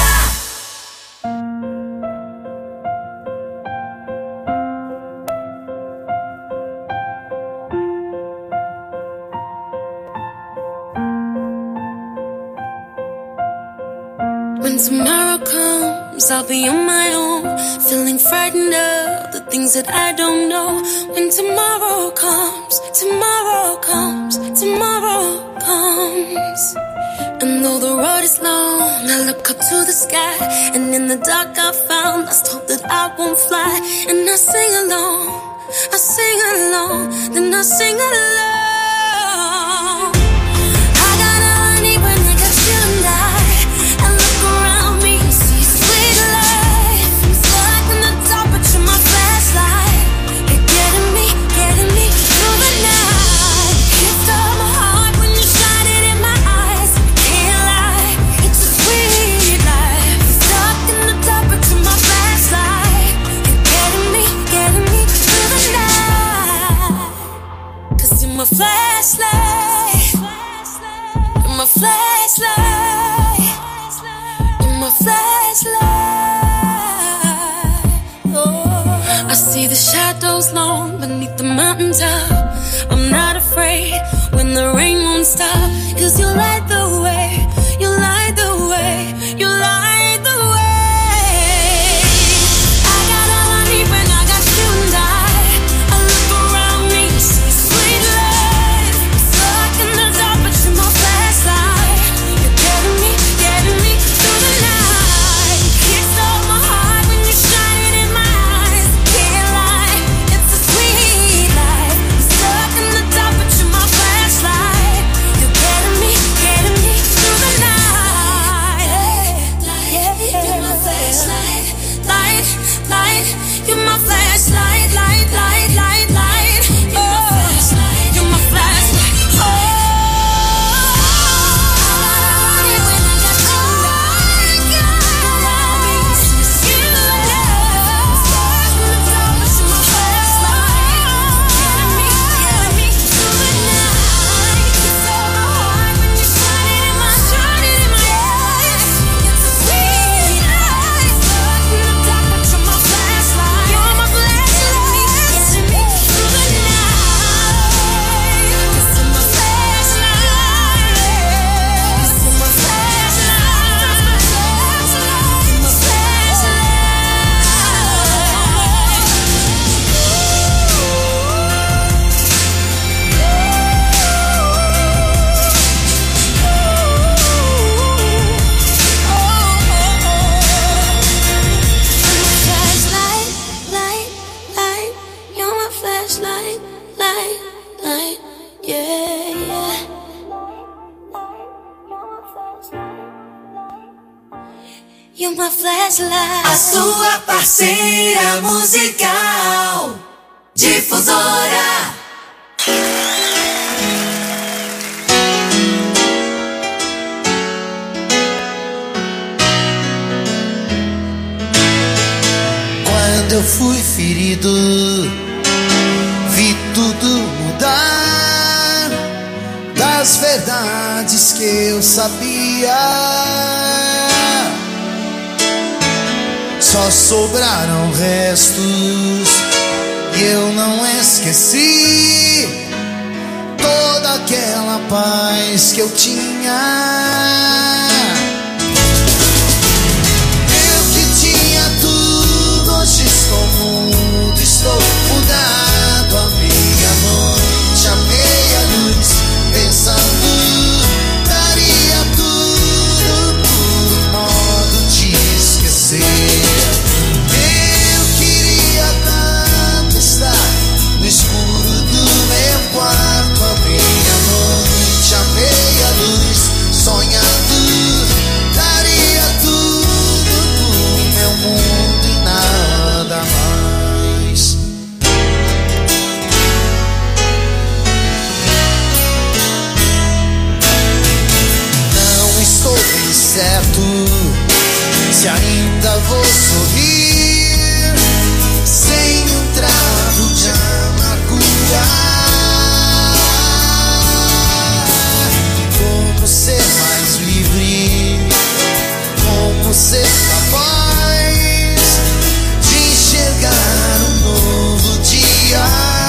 When tomorrow comes, I'll be on my own, feeling frightened of the things that I don't know. When tomorrow comes, tomorrow comes, tomorrow comes. And though the road is long, I look up to the sky, and in the dark I found lost hope that I won't fly. And I sing along, then I sing along. I got all I need when I got you and I look around me and see sweet life. I'm stuck in the dark, but you're my flashlight. You're getting me through the night. You stole my heart when you shine it in my eyes. Can't lie, it's a sweet life. I'm stuck in the dark, but you're my flashlight. You're getting me through the night. 'Cause you're my flashlight. You're my flashlight. You're my flashlight. Oh, I see the shadows long beneath the mountaintop. I'm not afraid when the rain won't stop. 'Cause you light the way. You light the way. You light the way. I got all I need when I got you and I look around me and see sweet life. I'm stuck in the dark, but you're my flashlight. You're getting me through the night. You stole my heart when you shine it in my eyes. Can't lie, it's a sweet life. I'm stuck in the dark, but you're my flashlight. You're getting me through the night. You're my flashlight. A sua parceira musical. Difusora. Quando eu fui ferido, vi tudo mudar. Das verdades que eu sabia, só sobraram restos e eu não esqueci toda aquela paz que eu tinha. Eu que tinha tudo, hoje estou mudo, estou mudado. A meia-noite, a meia-luz, pensando, daria tudo por um modo de esquecer. Eu queria tanto estar no escuro do meu quarto, a meia-noite, a meia-luz, sonhando, daria tudo por meu mundo e nada mais. Não estou bem certo se ainda vou sorrir sem um trago de amargura. Como ser mais livre, como ser capaz de enxergar um novo dia.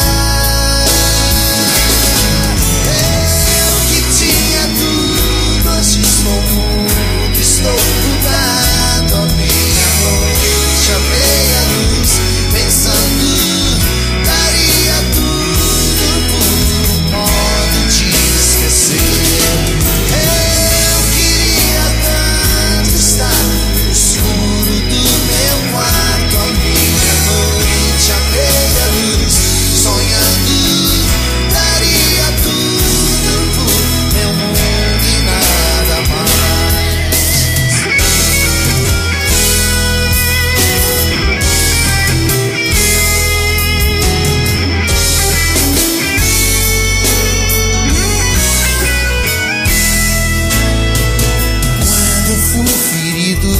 Eu que tinha tudo, hoje estou mudo, estou mudado. A meia-noite, a meia-luz, pensando, daria tudo por um modo de esquecer. Eu queria tanto estar no escuro do meu quarto, a meia-noite, a meia-luz, sonhando, daria tudo por meu mundo e nada mais. Quando eu fui ferido,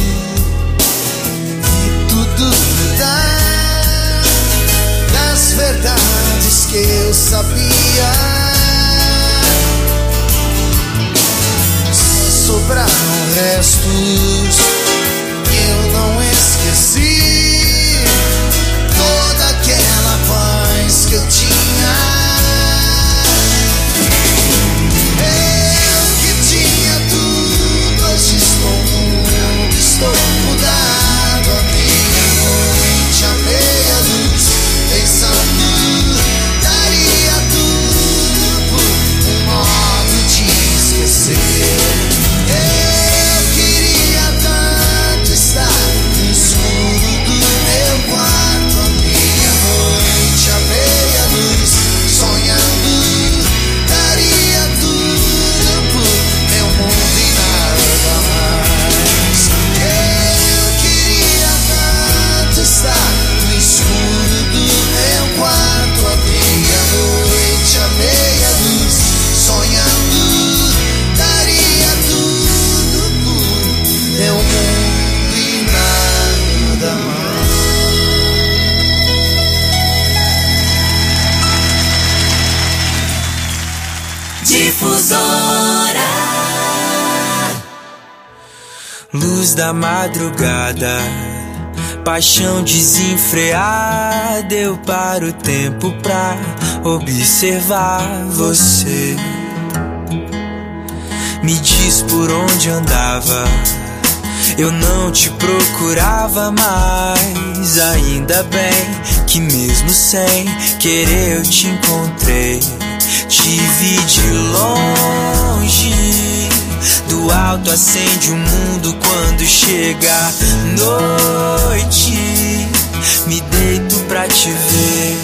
vi tudo mudar. Das verdades que eu sabia, só sobraram restos que eu não esqueci toda aquela paz que eu tinha. Eu que tinha tudo, hoje estou mudo, estou mudado. A meia-noite, a meia-luz, pensando, daria tudo por um modo de esquecer. Eu queria tanto estar no escuro do meu quarto, a meia-noite, a meia-luz, sonhando, daria tudo por meu mundo e nada mais. Eu queria tanto estar no escuro do meu quarto, a meia-noite, a meia-luz, sonhando, daria tudo por meu mundo e nada mais. Difusora. Luz da madrugada, paixão desenfreada, eu paro o tempo pra observar você. Me diz por onde andava, eu não te procurava mais. Ainda bem que mesmo sem querer eu te encontrei. Te vi de longe, do alto acende o mundo quando chega a noite. Me deito pra te ver.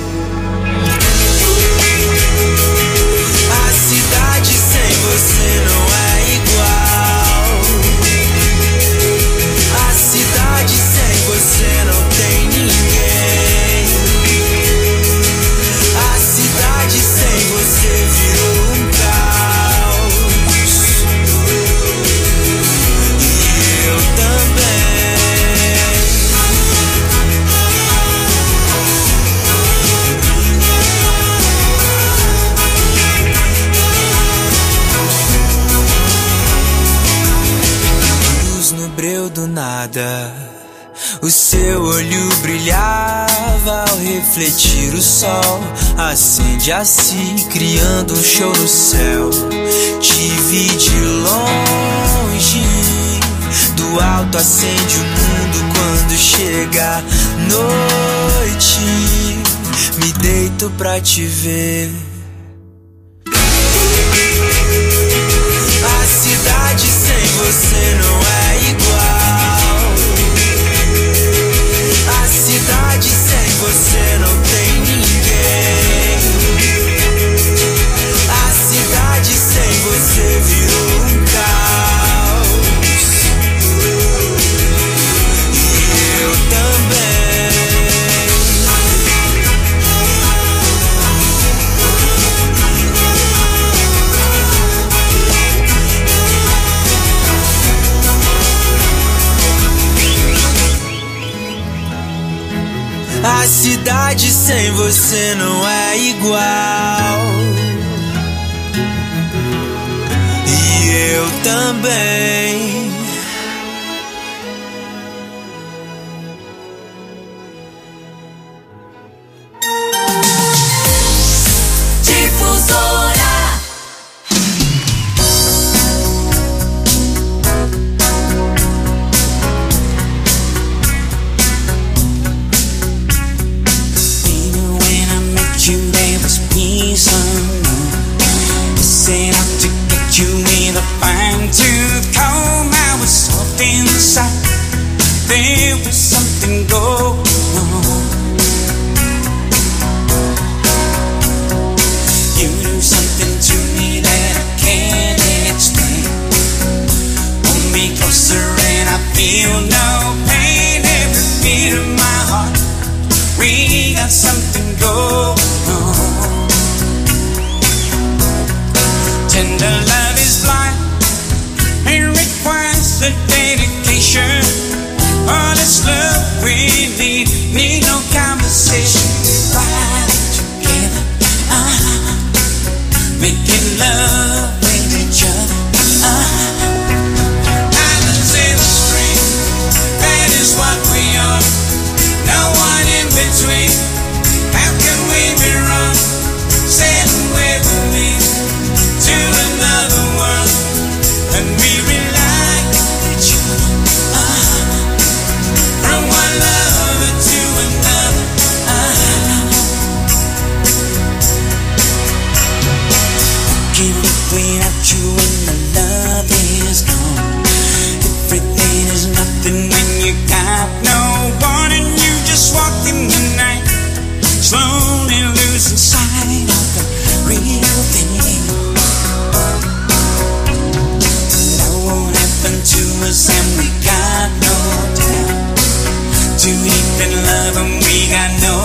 A cidade sem você não é igual. nada. O seu olho brilhava ao refletir o sol. Acende assim, criando um show no céu. Te vi de longe, do alto acende o mundo quando chega a noite. Me deito pra te ver. A cidade sem você não é igual. A cidade sem você não tem ninguém. A cidade sem você virou um caos. E eu também. A cidade sem você não é igual. E eu também. Difusora. Set out to get you in a fine tooth comb. I was soft inside. There was something going on. You do something to me that I can't explain. Pull me closer and I feel no pain. Every beat of my heart, we got something going on. Tender love is blind. It requires a dedication. All this love we need no conversation. Right together, making love with each other. Islands in the stream, that is what we are. No one in between. How can we be wrong? Sailing with the wind to another world, and we rely on each other. From one lover to another. Can't live without you when the love is gone. Everything is nothing when you got no one, and you just walk in the night, slowly losing sight of the real thing. To us and we got no time to deep in love and we got no